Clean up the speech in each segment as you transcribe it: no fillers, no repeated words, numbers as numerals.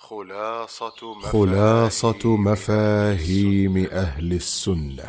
خلاصة مفاهيم أهل السنة.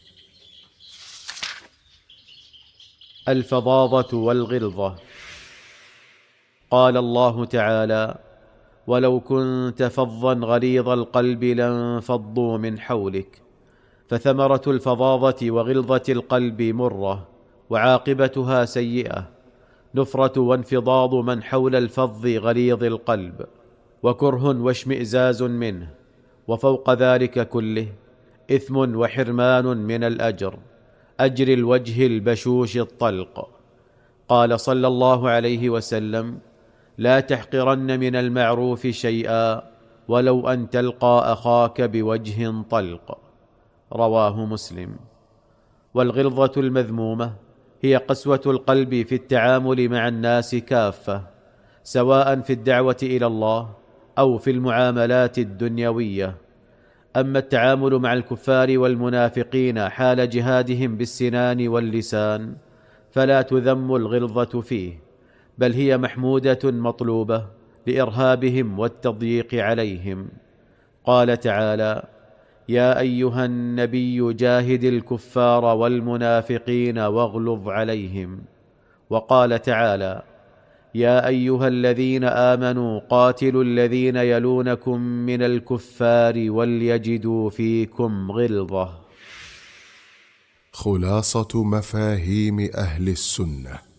الفظاظة والغلظة. قال الله تعالى: ولو كنت فظا غليظ القلب لانفضوا من حولك. فثمرة الفظاظة وغلظة القلب مرة، وعاقبتها سيئة، نفرة وانفضاض من حول الفظ غليظ القلب، وكره واشمئزاز منه، وفوق ذلك كله إثم وحرمان من الأجر، أجر الوجه البشوش الطلق. قال صلى الله عليه وسلم: لا تحقرن من المعروف شيئا ولو أن تلقى أخاك بوجه طلق. رواه مسلم. والغلظة المذمومة هي قسوة القلب في التعامل مع الناس كافة، سواء في الدعوة إلى الله أو في المعاملات الدنيوية. أما التعامل مع الكفار والمنافقين حال جهادهم بالسنان واللسان فلا تذم الغلظة فيه، بل هي محمودة مطلوبة لإرهابهم والتضييق عليهم. قال تعالى: يا أيها النبي جاهد الكفار والمنافقين واغلظ عليهم. وقال تعالى: يا أيها الذين آمنوا قاتلوا الذين يلونكم من الكفار وليجدوا فيكم غلظة. خلاصة مفاهيم أهل السنة.